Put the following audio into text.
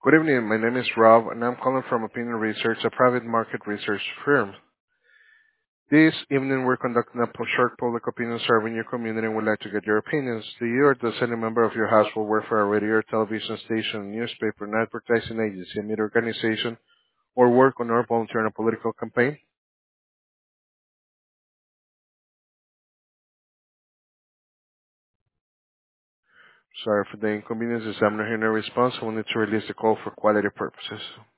Good evening. My name is Rob, and I'm calling from Opinion Research, a private market research firm. This evening, we're conducting a short public opinion survey in your community and would like to get your opinions. Do you or does any member of your household work for a radio or television station, newspaper, an advertising agency, a media organization, or work on or volunteer in a political campaign? Sorry for the inconvenience. As I'm not hearing a response, I will need to release the call for quality purposes.